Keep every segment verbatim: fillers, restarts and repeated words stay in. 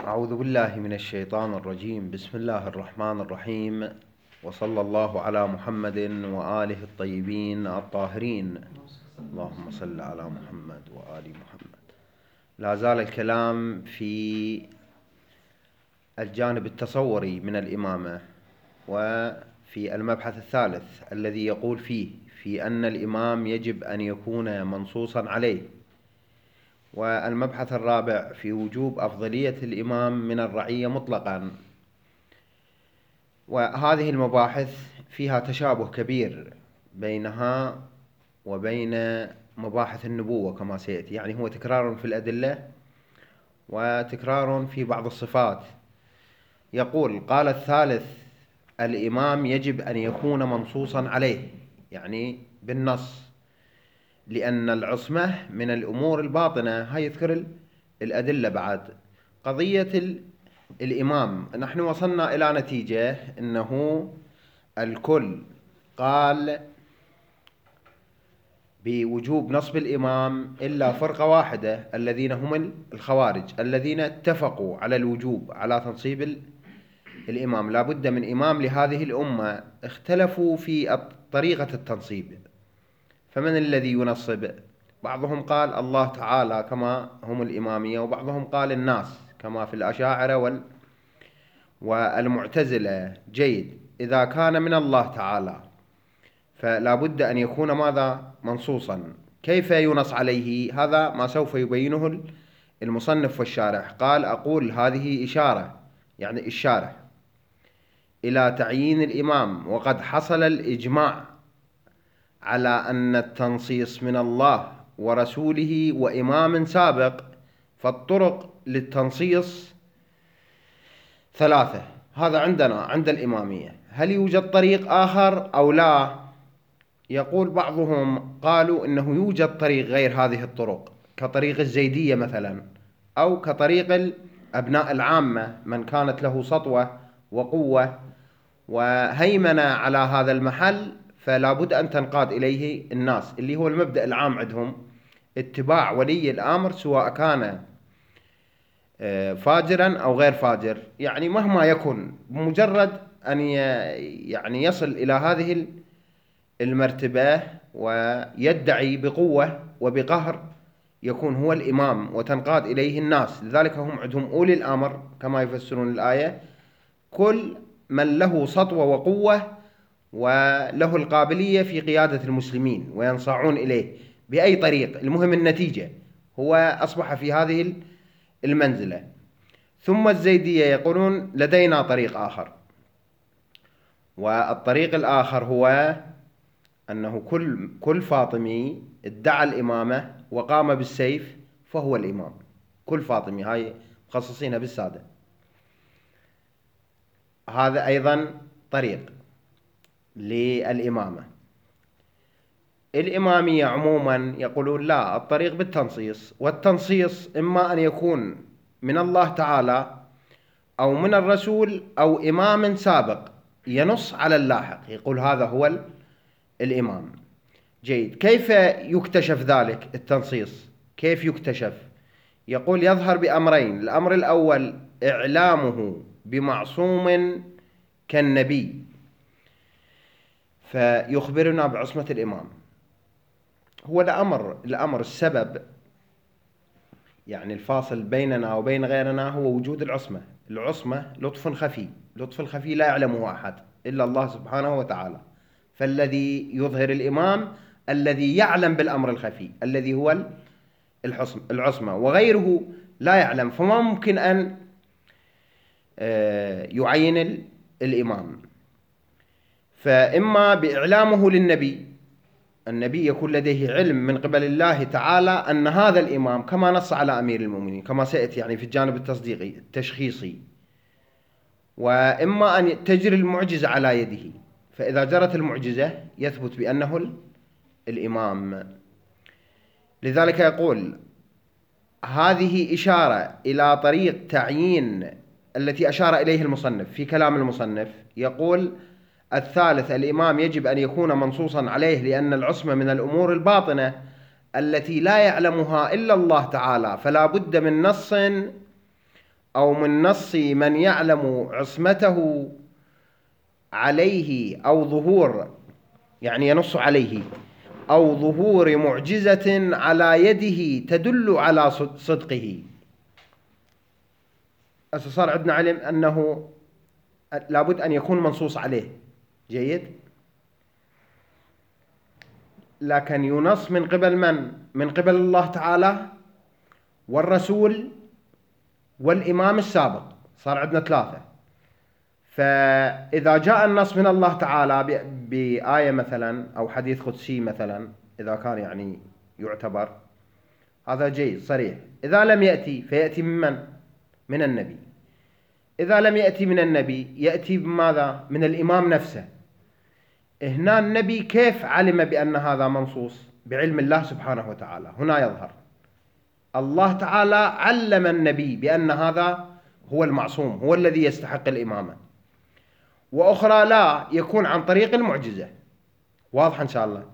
أعوذ بالله من الشيطان الرجيم. بسم الله الرحمن الرحيم، وصلى الله على محمد وآله الطيبين الطاهرين. اللهم صل على محمد وآل محمد. لا زال الكلام في الجانب التصوري من الإمامة، وفي المبحث الثالث الذي يقول فيه في أن الإمام يجب أن يكون منصوصا عليه، والمبحث الرابع في وجوب أفضلية الإمام من الرعية مطلقا. وهذه المباحث فيها تشابه كبير بينها وبين مباحث النبوة كما سيأتي، يعني هو تكرار في الأدلة وتكرار في بعض الصفات. يقول: قال الثالث: الإمام يجب أن يكون منصوصا عليه، يعني بالنص، لأن العصمة من الأمور الباطنة. هاي يذكر الأدلة. بعد قضية الإمام نحن وصلنا إلى نتيجة أنه الكل قال بوجوب نصب الإمام إلا فرقة واحدة، الذين هم الخوارج، الذين اتفقوا على الوجوب على تنصيب الإمام. لا بد من إمام لهذه الأمة. اختلفوا في طريقة التنصيب، فمن الذي ينصب؟ بعضهم قال الله تعالى كما هم الإمامية، وبعضهم قال الناس كما في الأشاعرة وال... والمعتزلة. جيد، إذا كان من الله تعالى فلا بد أن يكون ماذا؟ منصوصا. كيف ينص عليه؟ هذا ما سوف يبينه المصنف والشارح. قال: أقول هذه إشارة، يعني الشارح، إلى تعيين الإمام، وقد حصل الإجماع على أن التنصيص من الله ورسوله وإمام سابق، فالطرق للتنصيص ثلاثة. هذا عندنا عند الإمامية. هل يوجد طريق آخر أو لا؟ يقول بعضهم قالوا إنه يوجد طريق غير هذه الطرق، كطريق الزيدية مثلا، أو كطريق الأبناء العامة، من كانت له سطوة وقوة وهيمنة على هذا المحل فلا بد أن تنقاد إليه الناس، اللي هو المبدأ العام عندهم، اتباع ولي الأمر سواء كان فاجرا أو غير فاجر، يعني مهما يكن، بمجرد أن يعني يصل إلى هذه المرتبة ويدعي بقوة وبقهر يكون هو الإمام وتنقاد إليه الناس. لذلك هم عندهم أولي الأمر كما يفسرون الآية، كل من له سطوة وقوة وله القابلية في قيادة المسلمين وينصاعون إليه بأي طريق، المهم النتيجة، هو أصبح في هذه المنزلة. ثم الزيدية يقولون لدينا طريق آخر، والطريق الآخر هو أنه كل كل فاطمي ادعى الإمامة وقام بالسيف فهو الإمام. كل فاطمي، هاي مخصصينها بالسادة. هذا أيضا طريق للإمامة. الإمامية عموما يقولون لا، الطريق بالتنصيص، والتنصيص إما أن يكون من الله تعالى أو من الرسول أو إمام سابق ينص على اللاحق، يقول هذا هو الإمام. جيد، كيف يكتشف ذلك التنصيص؟ كيف يكتشف؟ يقول يظهر بأمرين. الأمر الأول إعلامه بمعصوم كالنبي، فيخبرنا بعصمة الإمام. هو الأمر الأمر السبب، يعني الفاصل بيننا وبين غيرنا هو وجود العصمة. العصمة لطف خفي، لطف الخفي لا يعلمه أحد إلا الله سبحانه وتعالى. فالذي يظهر الإمام الذي يعلم بالأمر الخفي الذي هو العصمة، وغيره لا يعلم، فما ممكن أن يعين الإمام. فإما بإعلامه للنبي، النبي يكون لديه علم من قبل الله تعالى أن هذا الإمام، كما نص على أمير المؤمنين كما سيأتي يعني في الجانب التصديقي التشخيصي. وإما أن تجري المعجزة على يده، فإذا جرت المعجزة يثبت بأنه الإمام. لذلك يقول هذه إشارة إلى طريق تعيين التي أشار إليه المصنف في كلام المصنف. يقول الثالث: الإمام يجب أن يكون منصوصا عليه، لأن العصمة من الأمور الباطنة التي لا يعلمها إلا الله تعالى، فلا بد من نص أو من نص من يعلم عصمته عليه أو ظهور، يعني ينص عليه، أو ظهور معجزة على يده تدل على صدقه. صار عندنا علم أنه لابد أن يكون منصوص عليه. جيد. لكن ينص من قبل من؟ من قبل الله تعالى والرسول والإمام السابق. صار عندنا ثلاثة. فإذا جاء النص من الله تعالى بآية مثلا أو حديث قدسي مثلا، إذا كان يعني يعتبر هذا جيد صريح. إذا لم يأتي فيأتي من من؟ من النبي. إذا لم يأتي من النبي يأتي بماذا؟ من الإمام نفسه. هنا النبي كيف علم بأن هذا منصوص؟ بعلم الله سبحانه وتعالى. هنا يظهر الله تعالى علم النبي بأن هذا هو المعصوم، هو الذي يستحق الإمامة. وأخرى لا، يكون عن طريق المعجزة. واضح إن شاء الله.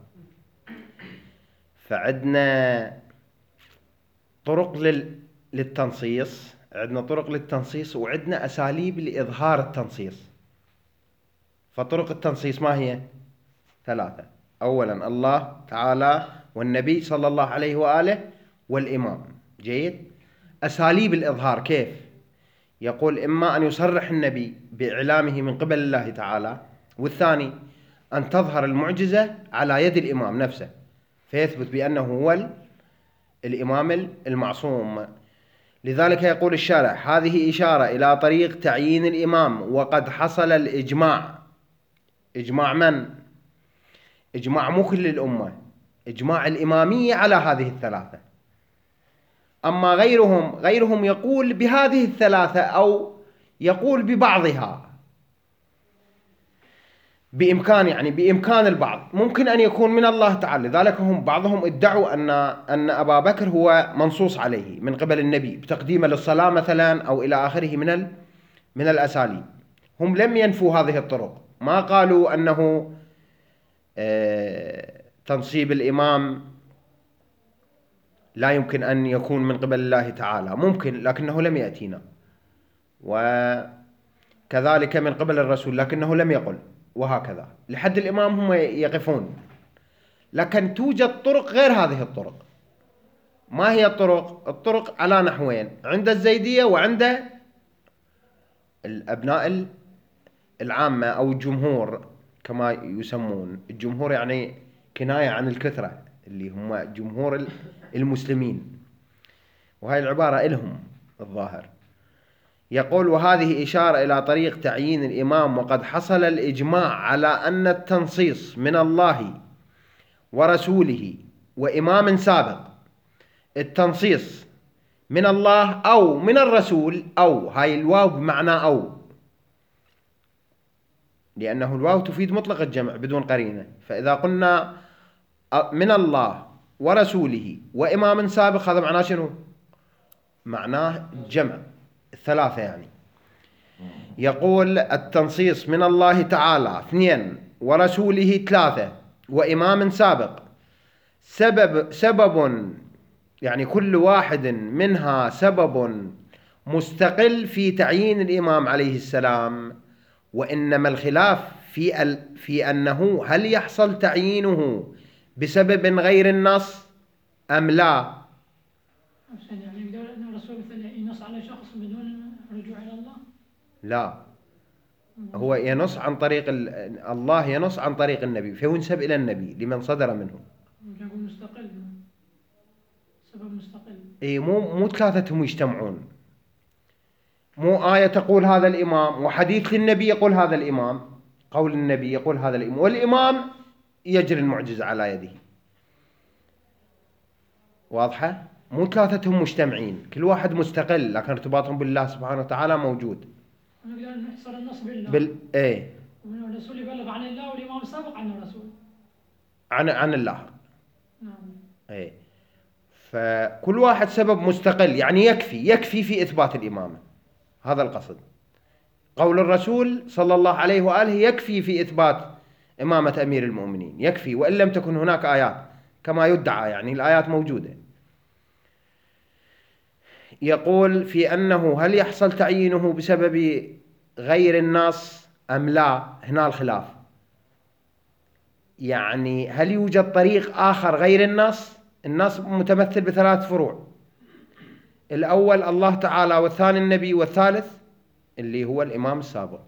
فعندنا طرق لل... للتنصيص، عندنا طرق للتنصيص وعندنا أساليب لإظهار التنصيص. فطرق التنصيص ما هي؟ ثلاثة. أولا الله تعالى والنبي صلى الله عليه وآله والإمام. جيد. أساليب الإظهار كيف؟ يقول إما أن يصرح النبي بإعلامه من قبل الله تعالى، والثاني أن تظهر المعجزة على يد الإمام نفسه فيثبت بأنه هو الإمام المعصوم. لذلك يقول الشارح: هذه إشارة إلى طريق تعيين الإمام، وقد حصل الإجماع. إجماع من؟ إجماع مو كل الأمة، إجماع الإمامية على هذه الثلاثة. أما غيرهم غيرهم يقول بهذه الثلاثة أو يقول ببعضها، بإمكان يعني بإمكان البعض، ممكن أن يكون من الله تعالى. لذلك هم بعضهم ادعوا أن أن أبا بكر هو منصوص عليه من قبل النبي بتقديمه للصلاة مثلا أو إلى آخره من ال من الأساليب. هم لم ينفوا هذه الطرق، ما قالوا أنه آه تنصيب الإمام لا يمكن أن يكون من قبل الله تعالى، ممكن لكنه لم يأتينا، وكذلك من قبل الرسول لكنه لم يقل، وهكذا لحد الإمام هم يقفون. لكن توجد طرق غير هذه الطرق. ما هي الطرق؟ الطرق على نحوين: عند الزيدية وعند الأبناء العامة أو الجمهور كما يسمون. الجمهور يعني كناية عن الكثرة، اللي هم جمهور المسلمين، وهي العبارة إلهم الظاهر. يقول: وهذه إشارة إلى طريق تعيين الإمام، وقد حصل الإجماع على أن التنصيص من الله ورسوله وإمام سابق. التنصيص من الله أو من الرسول، أو هاي الواو بمعنى أو، لأنه الواو تفيد مطلق الجمع بدون قرينة. فإذا قلنا من الله ورسوله وإمام سابق، هذا معناه شنو؟ معناه جمع الثلاثة يعني. يقول: التنصيص من الله تعالى اثنين، ورسوله ثلاثة، وإمام سابق. سبب سبب يعني كل واحد منها سبب مستقل في تعيين الإمام عليه السلام، وإنما الخلاف في ال في أنه هل يحصل تعيينه بسبب غير النص أم لا. يعني يقول أن الرسول مثلا ينص على شخص بدون رجوع إلى الله؟ لا، هو ينص عن طريق الله، ينص عن طريق النبي فينسب إلى النبي لمن صدر منه. يقول مستقل، سبب مستقل. إيه، مو مو ثلاثتهم يجتمعون. مو آية تقول هذا الإمام، وحديث للنبي يقول هذا الإمام، قول النبي يقول هذا الإمام، والإمام يجري المعجزة على يده. واضحة؟ مو ثلاثتهم مجتمعين، كل واحد مستقل لكن ارتباطهم بالله سبحانه وتعالى موجود. نقدر نحصر النص بالله. بال ايه. والرسول يبلغ عن الله، والإمام السابق عن الرسول. عن عن الله. نعم. ايه. فكل واحد سبب مستقل، يعني يكفي يكفي في إثبات الإمامة. هذا القصد. قول الرسول صلى الله عليه وآله يكفي في إثبات إمامة أمير المؤمنين، يكفي، وإن لم تكن هناك آيات كما يدعى، يعني الآيات موجودة. يقول في أنه هل يحصل تعيينه بسبب غير النص أم لا؟ هنا الخلاف، يعني هل يوجد طريق آخر غير النص؟ النص متمثل بثلاث فروع، الأول الله تعالى، والثاني النبي، والثالث اللي هو الإمام السابق.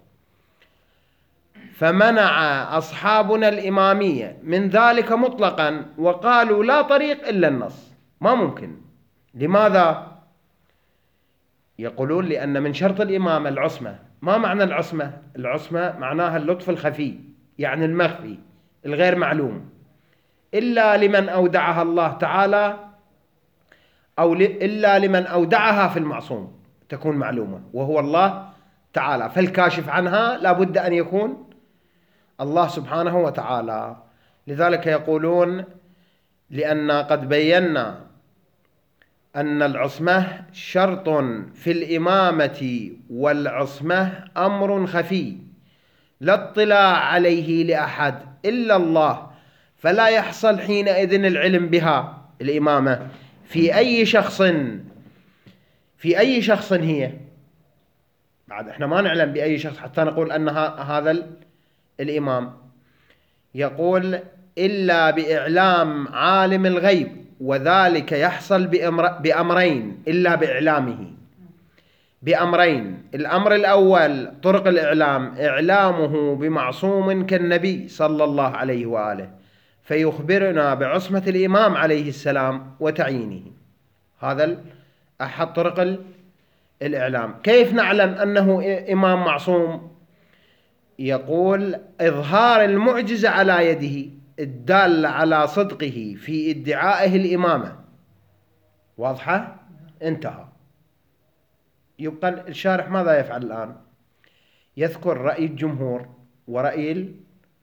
فمنع أصحابنا الإمامية من ذلك مطلقا، وقالوا لا طريق إلا النص، ما ممكن. لماذا؟ يقولون لأن من شرط الإمامة العصمة. ما معنى العصمة؟ العصمة معناها اللطف الخفي، يعني المخفي الغير معلوم، إلا لمن أودعها الله تعالى، أو إلا لمن أودعها في المعصوم تكون معلومة، وهو الله تعالى. فالكاشف عنها لا بد أن يكون الله سبحانه وتعالى. لذلك يقولون لأن قد بينا أن العصمة شرط في الإمامة، والعصمة أمر خفي لا اطلاع عليه لأحد إلا الله، فلا يحصل حينئذ العلم بها الإمامة في أي شخص في أي شخص هي. بعد احنا ما نعلم بأي شخص حتى نقول أن هذا الإمام. يقول إلا بإعلام عالم الغيب، وذلك يحصل بأمر بأمرين، إلا بإعلامه بأمرين. الأمر الأول طرق الإعلام، إعلامه بمعصوم كالنبي صلى الله عليه وآله، فيخبرنا بعصمة الإمام عليه السلام وتعيينه. هذا أحد طرق الإعلام. كيف نعلم أنه إمام معصوم؟ يقول إظهار المعجزة على يده الدالة على صدقه في ادعائه الإمامة. واضحة؟ انتهى. يبقى الشارح ماذا يفعل الآن؟ يذكر رأي الجمهور ورأي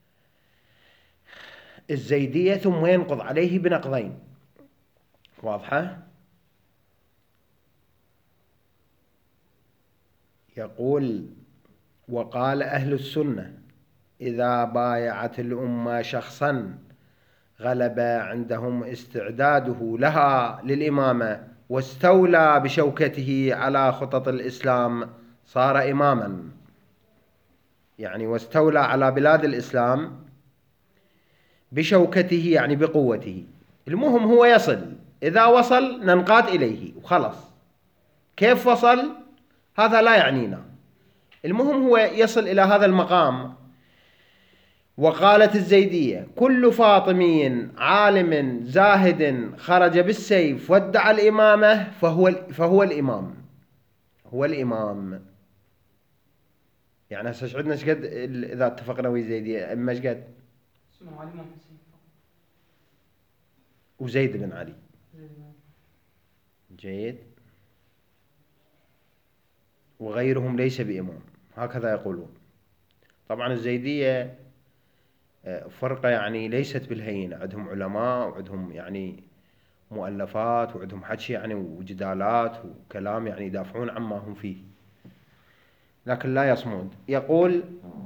الزيدية، ثم ينقض عليه بنقضين. واضحة؟ يقول وقال أهل السنة إذا بايعت الأمة شخصا غلب عندهم استعداده لها للإمامة، واستولى بشوكته على خطط الإسلام، صار إماما. يعني واستولى على بلاد الإسلام بشوكته، يعني بقوته. المهم هو يصل، إذا وصل ننقاد إليه وخلص. كيف وصل هذا لا يعنينا، المهم هو يصل إلى هذا المقام. وقالت الزيدية كل فاطمي عالم زاهد خرج بالسيف وادعى الإمامة فهو, فهو الإمام، هو الإمام. يعني هسه عندنا شقد إذا اتفقنا ويا الزيدية، أما شقد وزيد بن علي. جيد. وغيرهم ليس بإمام، هكذا يقولون. طبعا الزيدية فرقة يعني ليست بالهينة، عندهم علماء وعندهم يعني مؤلفات وعندهم حكي يعني وجدالات وكلام يعني يدافعون عما هم فيه، لكن لا يصمود. يقول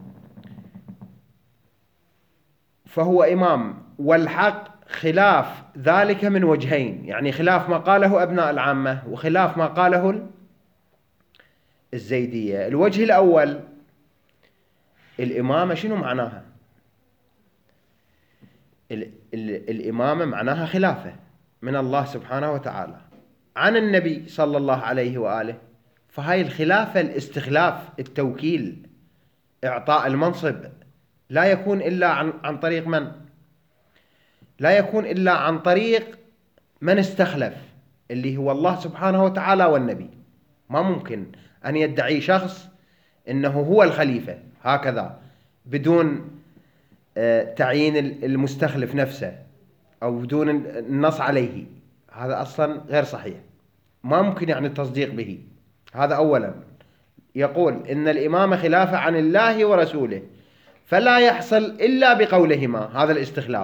فهو إمام، والحق خلاف ذلك من وجهين، يعني خلاف ما قاله أبناء العامة وخلاف ما قاله الزيدية. الوجه الأول الإمامة شنو معناها؟ ال ال الإمامة معناها خلافة من الله سبحانه وتعالى عن النبي صلى الله عليه وآله. فهاي الخلافة الاستخلاف، التوكيل، إعطاء المنصب، لا يكون إلا عن, عن طريق من؟ لا يكون إلا عن طريق من استخلف، اللي هو الله سبحانه وتعالى والنبي. ما ممكن أن يدعي شخص إنه هو الخليفة هكذا بدون تعيين المستخلف نفسه أو بدون النص عليه. هذا أصلا غير صحيح، ما ممكن يعني التصديق به. هذا أولا. يقول إن الإمامة خلافة عن الله ورسوله، فلا يحصل إلا بقولهما، هذا الاستخلاف.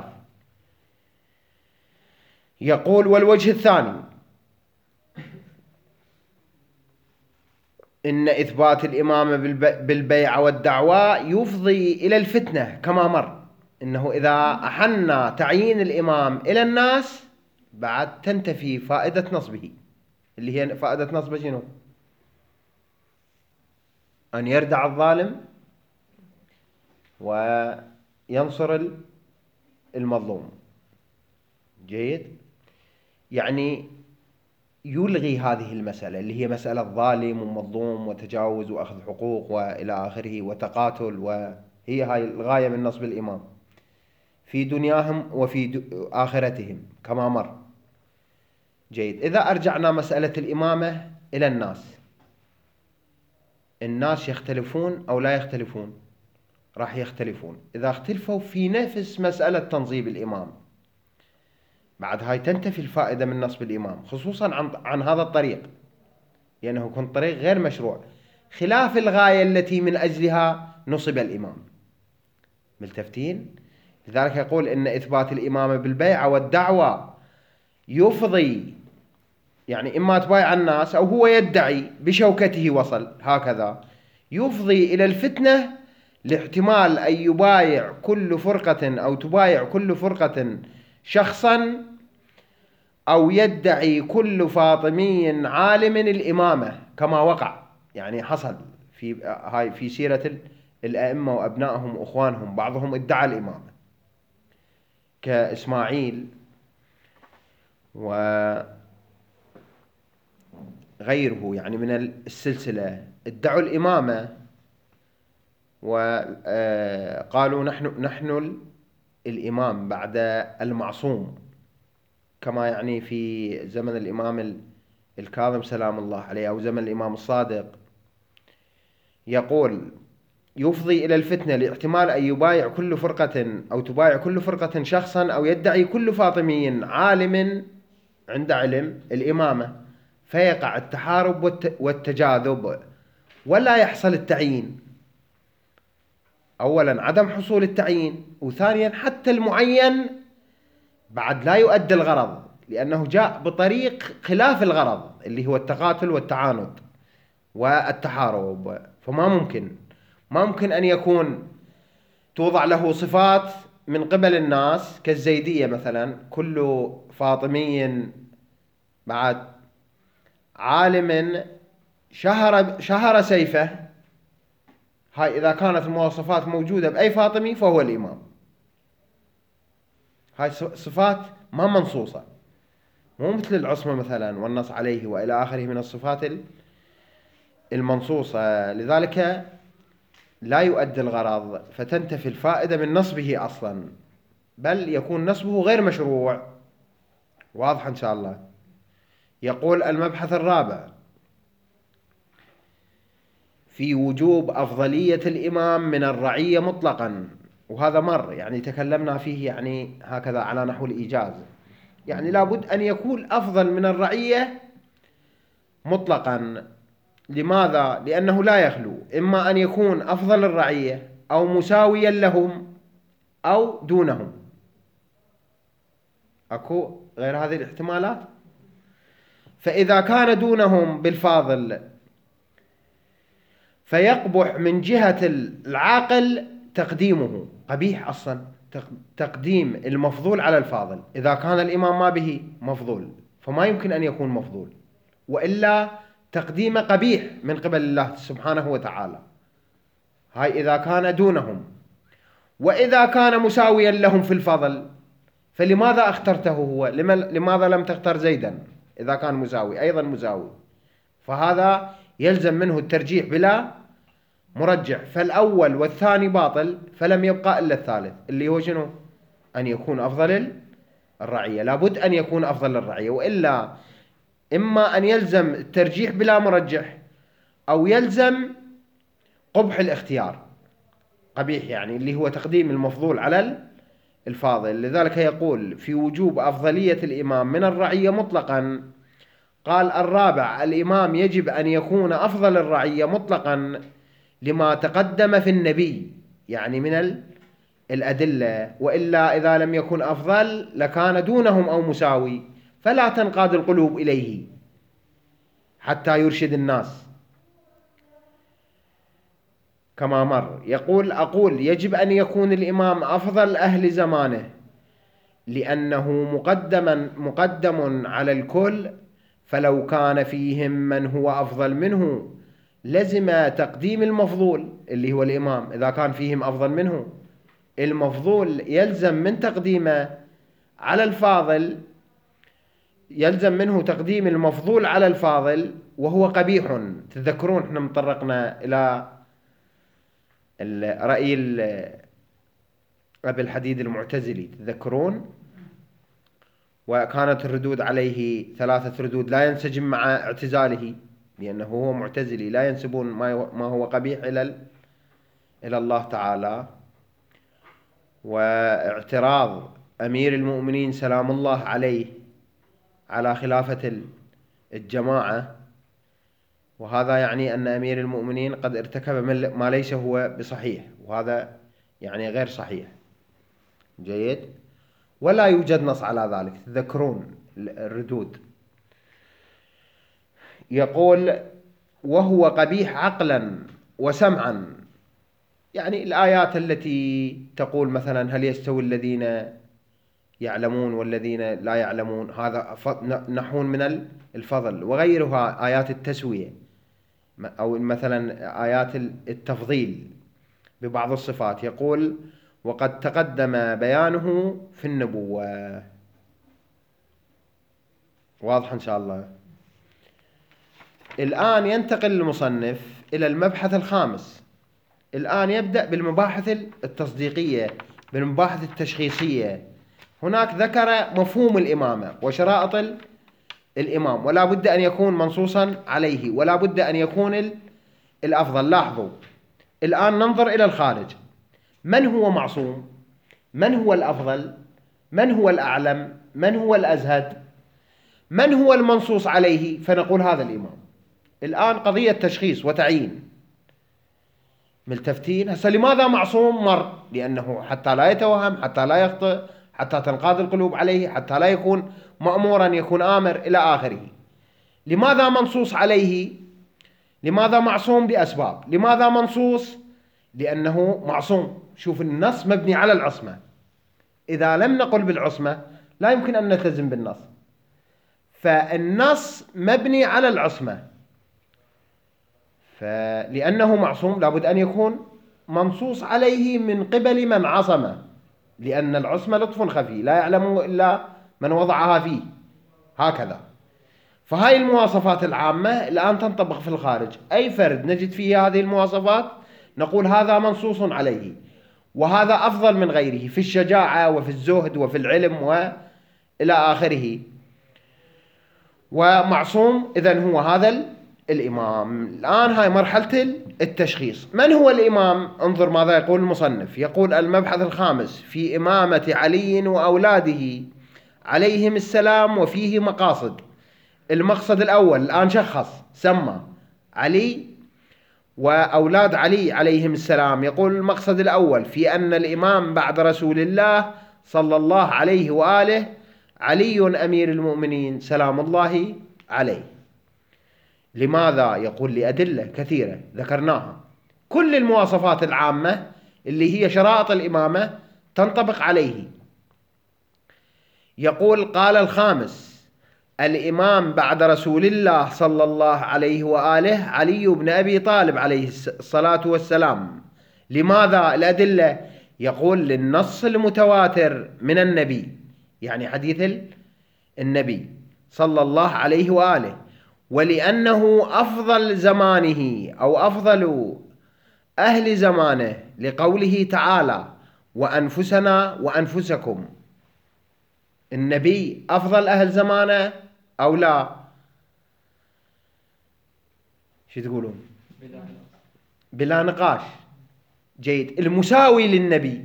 يقول والوجه الثاني إن إثبات الإمامة بالبيعة والدعوة يفضي إلى الفتنة، كما مر إنه إذا أحنا تعيين الإمام إلى الناس بعد تنتفي فائدة نصبه. اللي هي فائدة نصبه شنو؟ أن يردع الظالم وينصر المظلوم. جيد. يعني يلغي هذه المسألة اللي هي مسألة ظالم ومظلوم وتجاوز وأخذ حقوق وإلى آخره وتقاتل، وهي هاي الغاية من نصب الإمام في دنياهم وفي آخرتهم كما مر. جيد. إذا أرجعنا مسألة الإمامة إلى الناس، الناس يختلفون أو لا يختلفون؟ راح يختلفون. إذا اختلفوا في نفس مسألة تنصيب الإمام، بعد هاي تنتفي الفائدة من نصب الإمام، خصوصا عن, عن هذا الطريق، لأنه يكون طريق غير مشروع خلاف الغاية التي من أجلها نصب الإمام. ملتفتين؟ لذلك يقول إن إثبات الإمامة بالبيعة والدعوة يفضي، يعني إما تبايع الناس أو هو يدعي بشوكته وصل، هكذا يفضي إلى الفتنة لاحتمال أن يبايع كل فرقة أو تبايع كل فرقة شخصا، أو يدعي كل فاطمي عالم الإمامة كما وقع، يعني حصل في هاي في سيرة الأئمة وأبنائهم وأخوانهم، بعضهم ادعى الإمامة كإسماعيل وغيره يعني من السلسلة، ادعوا الإمامة وقالوا نحن نحن الإمام بعد المعصوم، كما يعني في زمن الإمام الكاظم سلام الله عليه أو زمن الإمام الصادق. يقول يفضي إلى الفتنة لاحتمال أن يبايع كل فرقة أو تبايع كل فرقة شخصا، أو يدعي كل فاطمي عالم عند علم الإمامة، فيقع التحارب والتجاذب ولا يحصل التعيين. أولا عدم حصول التعيين، وثانيا حتى المعين بعد لا يؤدي الغرض، لأنه جاء بطريق خلاف الغرض اللي هو التقاتل والتعاند والتحارب. فما ممكن ما ممكن أن يكون توضع له صفات من قبل الناس كالزيدية مثلا، كل فاطمي بعد عالم شهر شهر سيفه، هاي إذا كانت المواصفات موجودة بأي فاطمي فهو الإمام. هاي صفات ما منصوصة، مو مثل العصمة مثلا والنص عليه وإلى آخره من الصفات المنصوصة. لذلك لا يؤدي الغرض، فتنتفي الفائدة من نصبه أصلا، بل يكون نصبه غير مشروع. واضح إن شاء الله. يقول المبحث الرابع في وجوب أفضلية الإمام من الرعية مطلقا، وهذا مر يعني تكلمنا فيه يعني هكذا على نحو الإيجاز، يعني لابد أن يكون أفضل من الرعية مطلقا. لماذا؟ لأنه لا يخلو إما أن يكون أفضل الرعية أو مساويا لهم أو دونهم، أكو غير هذه الاحتمالات. فإذا كان دونهم بالفاضل فيقبح من جهة العاقل تقديمه، قبيح أصلا تقديم المفضول على الفاضل. إذا كان الإمام ما به مفضول فما يمكن أن يكون مفضول، وإلا تقديم قبيح من قبل الله سبحانه وتعالى. هاي إذا كان دونهم. وإذا كان مساويا لهم في الفضل فلماذا اخترته هو؟ لماذا لم تختار زيدا إذا كان مساوي أيضا مساوي؟ فهذا يلزم منه الترجيح بلا مرجح، فالأول والثاني باطل، فلم يبقى إلا الثالث اللي هو شنو؟ أن يكون أفضل الرعية. لابد أن يكون أفضل الرعية، وإلا إما أن يلزم الترجيح بلا مرجح أو يلزم قبح الاختيار، قبيح يعني اللي هو تقديم المفضول على الفاضل. لذلك يقول في وجوب أفضلية الإمام من الرعية مطلقا. قال الرابع الإمام يجب أن يكون أفضل الرعية مطلقا لما تقدم في النبي، يعني من الأدلة، وإلا إذا لم يكن أفضل لكان دونهم أو مساوي، فلا تنقاد القلوب إليه حتى يرشد الناس كما مر. يقول أقول يجب أن يكون الإمام أفضل أهل زمانه لأنه مقدما مقدم على الكل، فلو كان فيهم من هو أفضل منه لزم تقديم المفضول اللي هو الإمام. إذا كان فيهم أفضل منه المفضول يلزم من تقديمه على الفاضل، يلزم منه تقديم المفضول على الفاضل وهو قبيح. تذكرون احنا مطرقنا إلى رأي أبي الحديد المعتزلي، تذكرون؟ وكانت الردود عليه ثلاثة ردود لا ينسجم مع اعتزاله، لأنه هو معتزلي لا ينسبون ما هو قبيح إلى إلى الله تعالى. واعتراض أمير المؤمنين سلام الله عليه على خلافة الجماعة، وهذا يعني أن أمير المؤمنين قد ارتكب ما ليس هو بصحيح، وهذا يعني غير صحيح. جيد. ولا يوجد نص على ذلك. تذكرون الردود. يقول وهو قبيح عقلا وسمعا، يعني الآيات التي تقول مثلا هل يستوي الذين يعلمون والذين لا يعلمون، هذا نحو من الفضل، وغيرها آيات التسوية أو مثلا آيات التفضيل ببعض الصفات. يقول وقد تقدم بيانه في النبوة. واضح إن شاء الله. الآن ينتقل المصنف إلى المبحث الخامس. الآن يبدأ بالمباحث التصديقية، بالمباحث التشخيصية. هناك ذكر مفهوم الإمامة وشرائط الإمام، ولا بد أن يكون منصوصا عليه، ولا بد أن يكون الأفضل. لاحظوا الآن ننظر إلى الخارج. من هو معصوم؟ من هو الأفضل؟ من هو الأعلم؟ من هو الأزهد؟ من هو المنصوص عليه؟ فنقول هذا الإمام. الآن قضية تشخيص وتعيين. ملتفتين. هسه لماذا معصوم؟ مر لأنه حتى لا يتوهم، حتى لا يخطئ، حتى تنقاد القلوب عليه، حتى لا يكون مأمورا، يكون آمر إلى آخره. لماذا منصوص عليه؟ لماذا معصوم؟ بأسباب. لماذا منصوص؟ لأنه معصوم. شوف النص مبني على العصمة. إذا لم نقل بالعصمة لا يمكن أن نلتزم بالنص. فالنص مبني على العصمة، فلأنه معصوم لابد أن يكون منصوص عليه من قبل من عصمه، لأن العصمة لطف خفي لا يعلم إلا من وضعها فيه. هكذا. فهاي المواصفات العامة الآن تنطبق في الخارج. أي فرد نجد فيه هذه المواصفات نقول هذا منصوص عليه، وهذا أفضل من غيره في الشجاعة وفي الزهد وفي العلم وإلى آخره. ومعصوم إذن هو هذا الإمام. الآن هاي مرحلة التشخيص. من هو الإمام؟ انظر ماذا يقول المصنف. يقول المبحث الخامس في إمامة علي وأولاده عليهم السلام وفيه مقاصد. المقصد الأول الآن شخص سمى علي وأولاد علي عليهم السلام. يقول المقصد الأول في أن الإمام بعد رسول الله صلى الله عليه وآله علي أمير المؤمنين سلام الله عليه. لماذا؟ يقول لأدلة كثيرة ذكرناها. كل المواصفات العامة اللي هي شرائط الإمامة تنطبق عليه. يقول قال الخامس الإمام بعد رسول الله صلى الله عليه وآله علي بن أبي طالب عليه الصلاة والسلام. لماذا؟ الأدلة. يقول للنص المتواتر من النبي، يعني حديث النبي صلى الله عليه وآله، ولأنه أفضل زمانه أو أفضل أهل زمانه لقوله تعالى وأنفسنا وأنفسكم. النبي أفضل أهل زمانه أو لا؟ شو تقولون؟ بلا نقاش. جيد. المساوي للنبي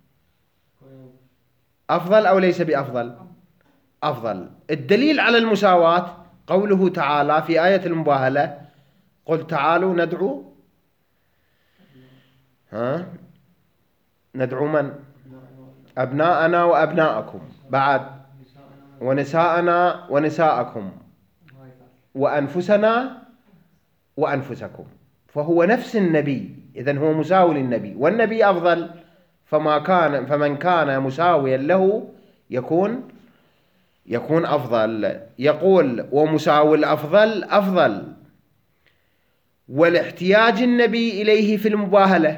أفضل أو ليس بأفضل؟ أفضل. الدليل على المساواة قوله تعالى في آية المباهلة قل تعالوا ندعو ها ندعو من؟ أبناءنا وأبناءكم، بعد ونساءنا ونساءكم، وأنفسنا وأنفسكم. فهو نفس النبي، إذن هو مساوي للنبي، والنبي أفضل. فما كان فمن كان مساويا له يكون يكون أفضل. يقول ومساوي الأفضل أفضل، والاحتياج النبي إليه في المباهلة.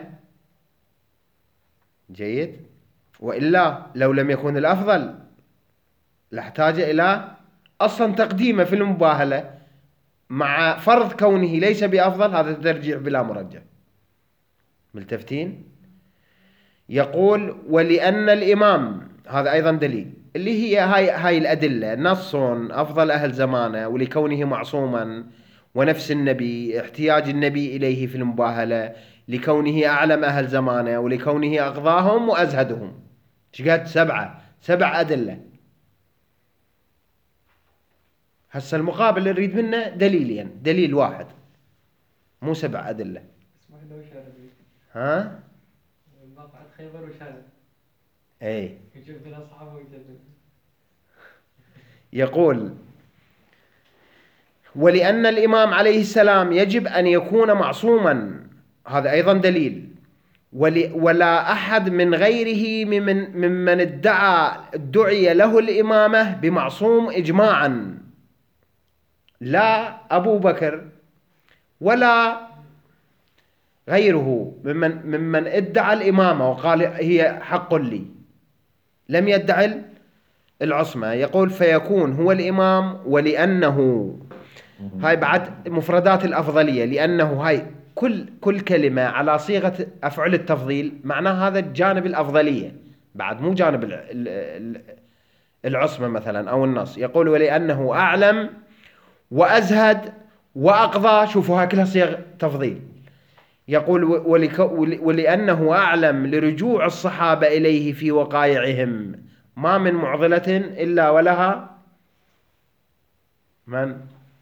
جيد. وإلا لو لم يكن الأفضل لاحتاج إلى أصلا تقديمه في المباهلة مع فرض كونه ليس بأفضل، هذا ترجيع بلا مرجع. ملتفتين؟ يقول ولأن الإمام، هذا أيضا دليل، اللي هي هاي, هاي الأدلة، نص أفضل أهل زمانه ولكونه معصوما، ونفس النبي، احتياج النبي إليه في المباهلة لكونه أعلم أهل زمانه ولكونه أقضاهم وأزهدهم. شقد؟ سبعة سبع أدلة. هسه المقابل اللي نريد منه دليلين، دليل واحد مو سبع أدلة. ها؟ مقعد خيبر وشارع. اي. يجيب لنا أصحابه ويجيب. يقول ولأن الإمام عليه السلام يجب أن يكون معصوما، هذا أيضا دليل. ولا أحد من غيره ممن, ممن ادعى ادعي له الإمامة بمعصوم إجماعا، لا أبو بكر ولا غيره ممن, ممن ادعى الإمامة وقال هي حق لي، لم يدعي العصمة. يقول فيكون هو الإمام. ولأنه هاي بعد مفردات الأفضلية، لأنه هاي كل كل كلمة على صيغة أفعل التفضيل معناه هذا جانب الأفضلية، بعد مو جانب العصمة مثلا أو النص. يقول ولأنه أعلم وأزهد وأقضى، شوفوا هاي كلها صيغ تفضيل. يقول ولأنه أعلم لرجوع الصحابة إليه في وقائعهم، ما من معضلة إلا ولها من؟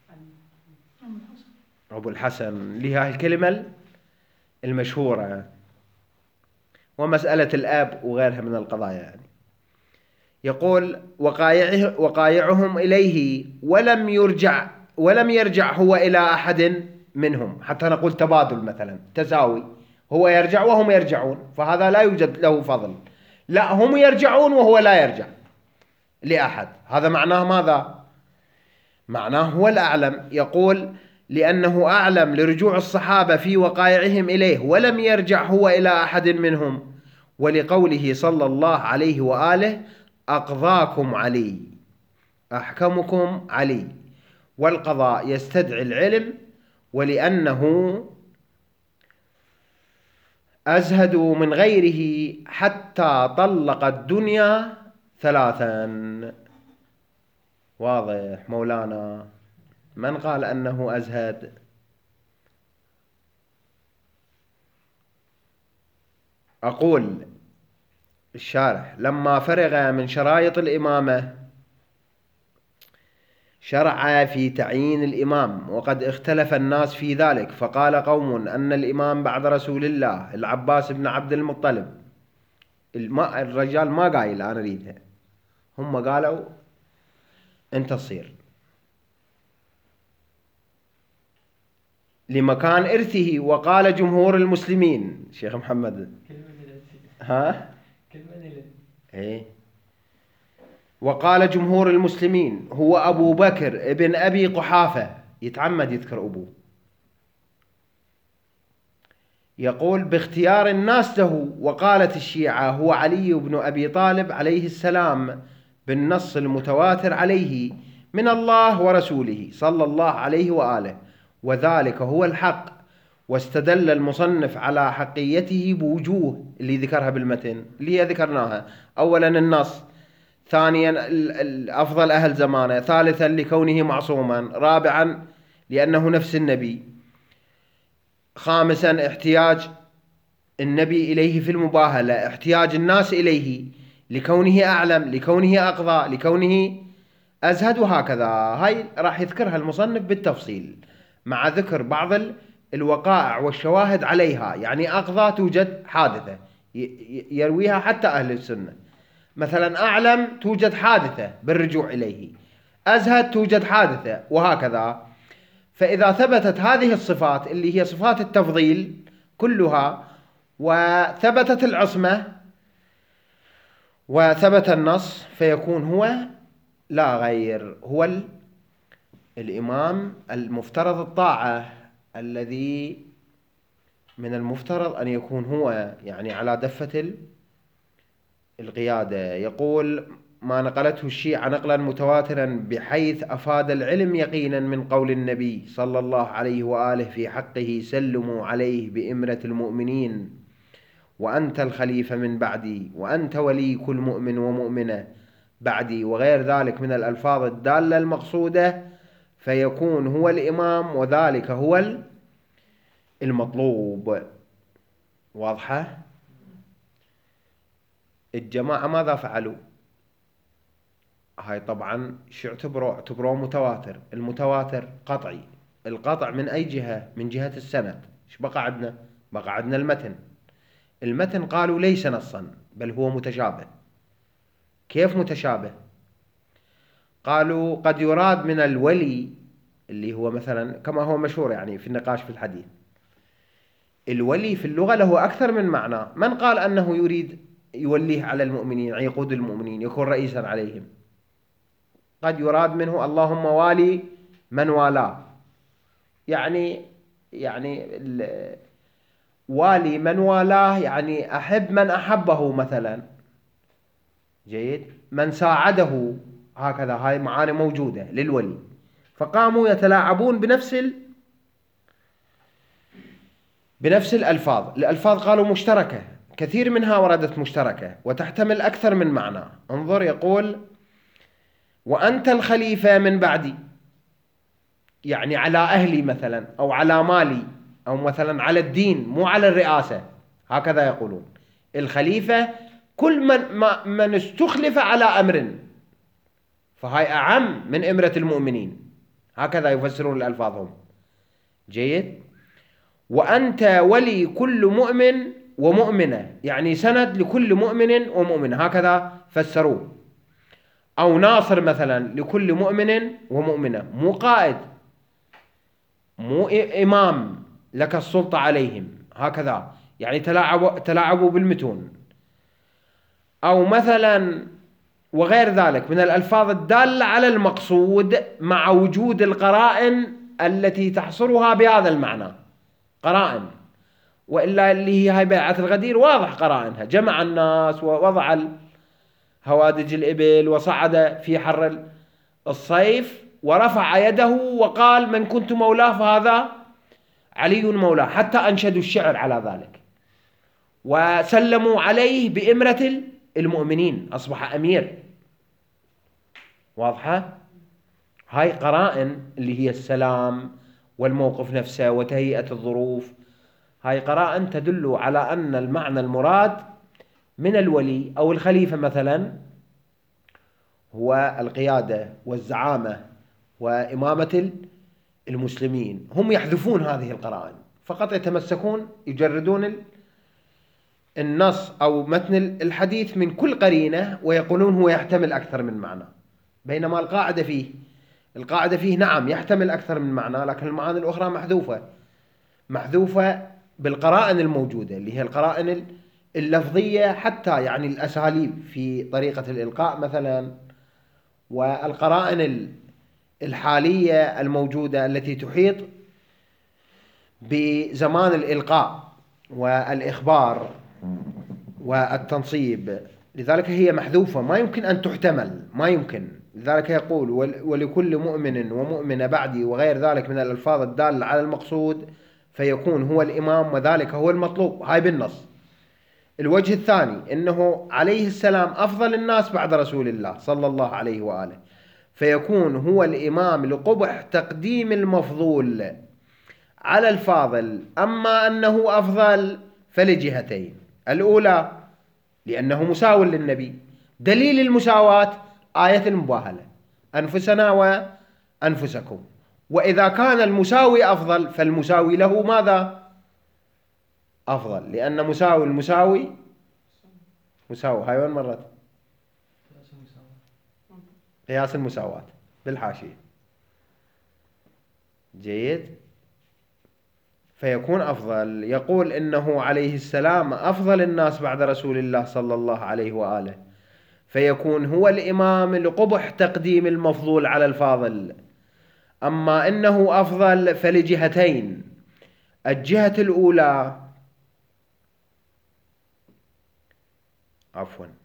أبو الحسن، لها الكلمة المشهورة، ومسألة الآب وغيرها من القضايا يعني. يقول وقائعه وقائعهم إليه ولم يرجع ولم يرجع هو إلى أحد منهم، حتى نقول تبادل مثلا تساوي، هو يرجع وهم يرجعون، فهذا لا يوجد له فضل. لا، هم يرجعون وهو لا يرجع لأحد، هذا معناه ماذا؟ معناه هو الأعلم. يقول لأنه أعلم لرجوع الصحابة في وقائعهم إليه ولم يرجع هو إلى أحد منهم، ولقوله صلى الله عليه وآله أقضاكم علي أحكمكم علي، والقضاء يستدعي العلم. ولأنه أزهد من غيره حتى طلق الدنيا ثلاثا. واضح مولانا؟ من قال أنه أزهد؟ أقول الشارح لما فرغ من شرائط الإمامة شرع في تعيين الإمام، وقد اختلف الناس في ذلك، فقال قوم أن الإمام بعد رسول الله العباس بن عبد المطلب. الرجال ما قايل أنا أريدها، هم قالوا أنت تصير لمكان إرثه. وقال جمهور المسلمين، شيخ محمد ها ايه وقال جمهور المسلمين هو أبو بكر ابن أبي قحافة، يتعمد يذكر أبوه. يقول باختيار الناس له. وقالت الشيعة هو علي بن أبي طالب عليه السلام بالنص المتواتر عليه من الله ورسوله صلى الله عليه وآله، وذلك هو الحق. واستدل المصنف على حقيته بوجوه اللي ذكرها بالمتن اللي هي ذكرناها. أولا النص، ثانيا أفضل أهل زمانه، ثالثا لكونه معصوما، رابعا لأنه نفس النبي، خامسا احتياج النبي إليه في المباهلة، احتياج الناس إليه لكونه أعلم، لكونه أقضى، لكونه أزهد، وهكذا. هاي راح يذكرها المصنف بالتفصيل مع ذكر بعض الوقائع والشواهد عليها. يعني أقضى توجد حادثة يرويها حتى أهل السنة، مثلا أعلم توجد حادثة بالرجوع إليه، أزهد توجد حادثة، وهكذا. فإذا ثبتت هذه الصفات اللي هي صفات التفضيل كلها، وثبتت العصمة وثبت النص، فيكون هو لا غير، هو ال- الإمام المفترض الطاعة، الذي من المفترض أن يكون هو يعني على دفة ال- القيادة. يقول: ما نقلته الشيعة نقلا متواترا بحيث أفاد العلم يقينا من قول النبي صلى الله عليه وآله في حقه: سلموا عليه بإمرة المؤمنين وأنت الخليفة من بعدي وأنت ولي كل مؤمن ومؤمنة بعدي، وغير ذلك من الألفاظ الدالة المقصودة، فيكون هو الإمام وذلك هو المطلوب. واضحة؟ الجماعة ماذا فعلوا؟ هاي طبعا شو اعتبروه؟ اعتبروه متواتر. المتواتر قطعي. القطع من أي جهة؟ من جهة السند. ايش بقى عندنا؟ بقى عندنا المتن. المتن قالوا ليس نصا بل هو متشابه. كيف متشابه؟ قالوا قد يراد من الولي، اللي هو مثلا كما هو مشهور يعني في النقاش في الحديث، الولي في اللغة له أكثر من معنى. من قال أنه يريد يوليه على المؤمنين، يعني يقود المؤمنين، يكون رئيسا عليهم؟ قد يراد منه اللهم والي من والاه، يعني يعني ال- والي من والاه، يعني أحب من أحبه مثلا. جيد. من ساعده، هكذا. هاي معاني موجودة للولي. فقاموا يتلاعبون بنفس ال... بنفس الألفاظ. الألفاظ قالوا مشتركة، كثير منها وردت مشتركة وتحتمل أكثر من معنى. انظر، يقول: وأنت الخليفة من بعدي، يعني على أهلي مثلا، أو على مالي، أو مثلا على الدين، مو على الرئاسة. هكذا يقولون. الخليفة كل من, ما من استخلف على أمر، فهاي أعم من إمرة المؤمنين. هكذا يفسرون الألفاظهم. جيد. وأنت ولي كل مؤمن ومؤمنة، يعني سند لكل مؤمن ومؤمنة، هكذا فسروه. أو ناصر مثلا لكل مؤمن ومؤمنة، مو قائد، مو إمام لك السلطة عليهم، هكذا يعني تلاعبوا, تلاعبوا بالمتون. أو مثلا وغير ذلك من الألفاظ الدالة على المقصود مع وجود القرائن التي تحصرها بهذا المعنى. قرائن، وإلا اللي هي هاي بيعة الغدير واضح قرائنها: جمع الناس ووضع هوادج الإبل وصعد في حر الصيف ورفع يده وقال: من كنت مولاه فهذا علي مولاه، حتى أنشدوا الشعر على ذلك. وسلموا عليه بإمرة المؤمنين، أصبح أمير. واضحة؟ هاي قرائن اللي هي السلام والموقف نفسه وتهيئة الظروف. هاي قرائن تدل على أن المعنى المراد من الولي أو الخليفة مثلا هو القيادة والزعامة وإمامة المسلمين. هم يحذفون هذه القرائن، فقط يتمسكون، يجردون النص أو متن الحديث من كل قرينة ويقولون هو يحتمل أكثر من معنى. بينما القاعدة فيه القاعدة فيه نعم يحتمل أكثر من معنى، لكن المعاني الأخرى محذوفة محذوفة بالقرائن الموجودة، اللي هي القرائن اللفظية، حتى يعني الأساليب في طريقة الإلقاء مثلا، والقرائن الحالية الموجودة التي تحيط بزمان الإلقاء والإخبار والتنصيب. لذلك هي محذوفة، ما يمكن أن تحتمل، ما يمكن. لذلك يقول: ولكل مؤمن ومؤمنة بعدي وغير ذلك من الألفاظ الدالة على المقصود، فيكون هو الإمام وذلك هو المطلوب. هاي بالنص. الوجه الثاني أنه عليه السلام أفضل الناس بعد رسول الله صلى الله عليه وآله، فيكون هو الإمام لقبح تقديم المفضول على الفاضل. أما أنه أفضل فلجهتين: الأولى لأنه مساو للنبي. دليل المساواة آية المباهلة: أنفسنا وأنفسكم. وإذا كان المساوي أفضل فالمساوي له ماذا؟ أفضل، لأن مساوي المساوي مساوي. هاي وين مرت؟ قياس المساواة بالحاشية. جيد. فيكون أفضل. يقول إنه عليه السلام أفضل الناس بعد رسول الله صلى الله عليه وآله، فيكون هو الإمام لقبح تقديم المفضول على الفاضل. أما إنه أفضل فلجهتين: الجهة الأولى عفوا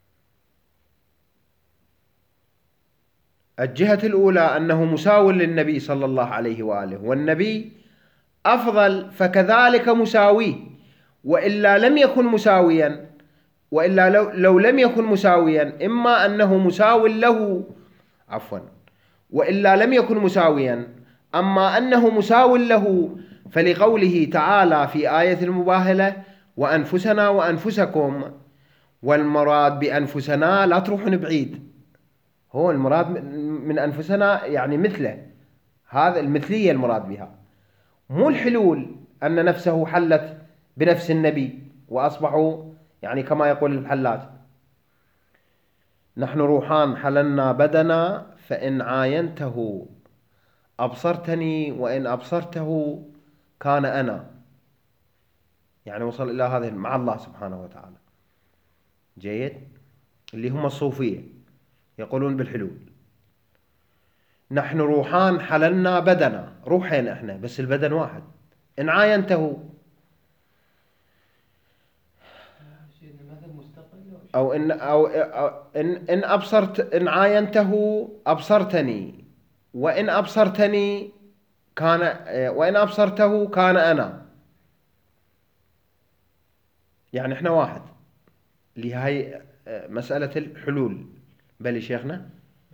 الجهة الأولى أنه مساو للنبي صلى الله عليه وآله، والنبي أفضل فكذلك مساويه، وإلا لم يكن مساويا وإلا لو, لو لم يكن مساويا إما أنه مساو له عفوا وإلا لم يكن مساويا أما أنه مساو له فلقوله تعالى في آية المباهلة: وأنفسنا وأنفسكم. والمراد بأنفسنا لا تروحون بعيد، هو المراد من أنفسنا يعني مثله، هذا المثلية المراد بها، مو الحلول أن نفسه حلت بنفس النبي وأصبحوا يعني كما يقول الحلات: نحن روحان حللنا بدنا فإن عاينته أبصرتني وإن أبصرته كان أنا. يعني وصل إلى هذه مع الله سبحانه وتعالى. جيد. اللي هم الصوفية يقولون بالحلول: نحن روحان حللنا بدنا، روحين احنا بس البدن واحد. إن عاينته أو إن أو, أو إن إن أبصرت إن عاينته أبصرتني وإن أبصرتني كان وإن أبصرته كان أنا. يعني إحنا واحد، اللي هاي مسألة الحلول. بل شيخنا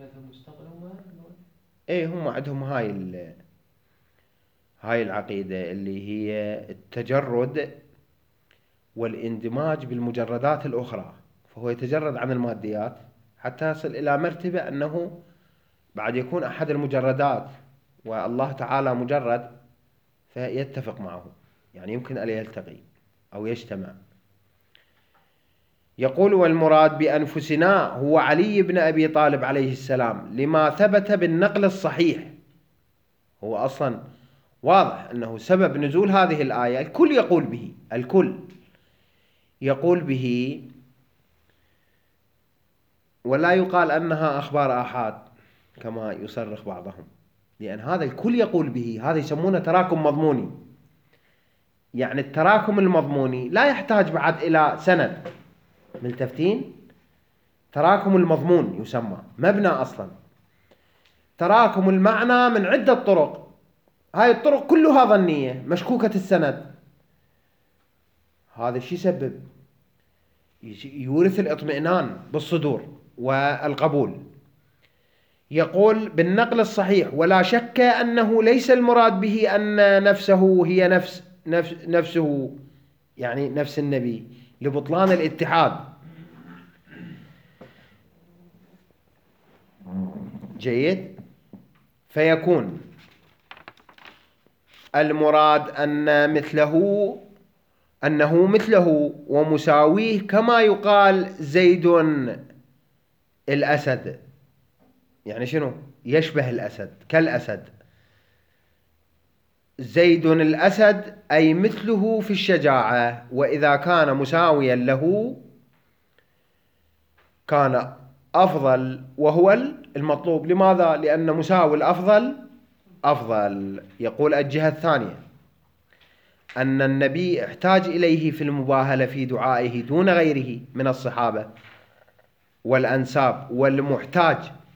إيه هم عندهم هاي ال هاي العقيدة اللي هي التجرد والاندماج بالمجردات الأخرى، فهو يتجرد عن الماديات حتى يصل إلى مرتبة أنه بعد يكون أحد المجردات والله تعالى مجرد فيتفق معه، يعني يمكن أن يلتقي أو يجتمع. يقول: والمراد بأنفسنا هو علي بن أبي طالب عليه السلام، لما ثبت بالنقل الصحيح. هو أصلا واضح أنه سبب نزول هذه الآية الكل يقول به، الكل يقول به، ولا يقال أنها أخبار آحاد كما يصرخ بعضهم، لأن هذا الكل يقول به. هذا يسمونه تراكم مضموني. يعني التراكم المضموني لا يحتاج بعد إلى سند. ملتفتين؟ تراكم المضمون يسمى مبنى أصلا. تراكم المعنى من عدة طرق، هاي الطرق كلها ظنية مشكوكة السند. هذا الشيء يسبب يورث الاطمئنان بالصدور والقبول. يقول بالنقل الصحيح: ولا شك أنه ليس المراد به أن نفسه هي نفس, نفس نفسه يعني نفس النبي لبطلان الاتحاد. جيد. فيكون المراد أن مثله أنه مثله ومساويه، كما يقال زيد الأسد. يعني شنو؟ يشبه الأسد كالأسد. زيد الأسد أي مثله في الشجاعة، وإذا كان مساويا له كان أفضل، وهو المطلوب. لماذا؟ لأن مساوي الأفضل أفضل. يقول الجهة الثانية أن النبي احتاج إليه في المباهلة في دعائه دون غيره من الصحابة والأنساب، والمحتاج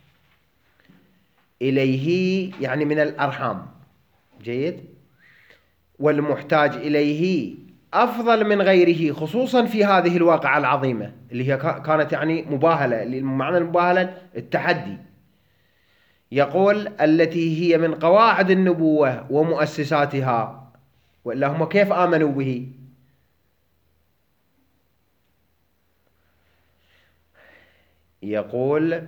إليه يعني من الأرحام. جيد. والمحتاج إليه أفضل من غيره، خصوصا في هذه الواقعة العظيمة اللي هي كانت يعني مباهلة. معنى المباهلة التحدي. يقول: التي هي من قواعد النبوة ومؤسساتها. وإلا هم كيف آمنوا به؟ يقول: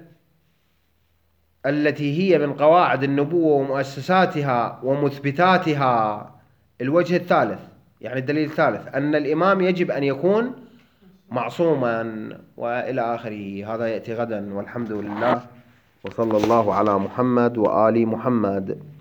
التي هي من قواعد النبوة ومؤسساتها ومثبتاتها. الوجه الثالث يعني الدليل الثالث أن الإمام يجب أن يكون معصوما، وإلى آخره. هذا يأتي غدا، والحمد لله، وصلى الله على محمد وآل محمد.